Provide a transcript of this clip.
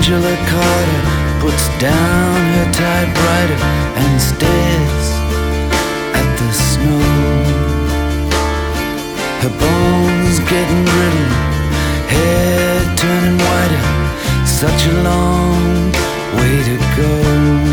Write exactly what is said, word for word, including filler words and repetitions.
Angela Carter puts down her typewriter and stares at the snow. Her bones getting brittle, hair turning whiter, such a long way to go.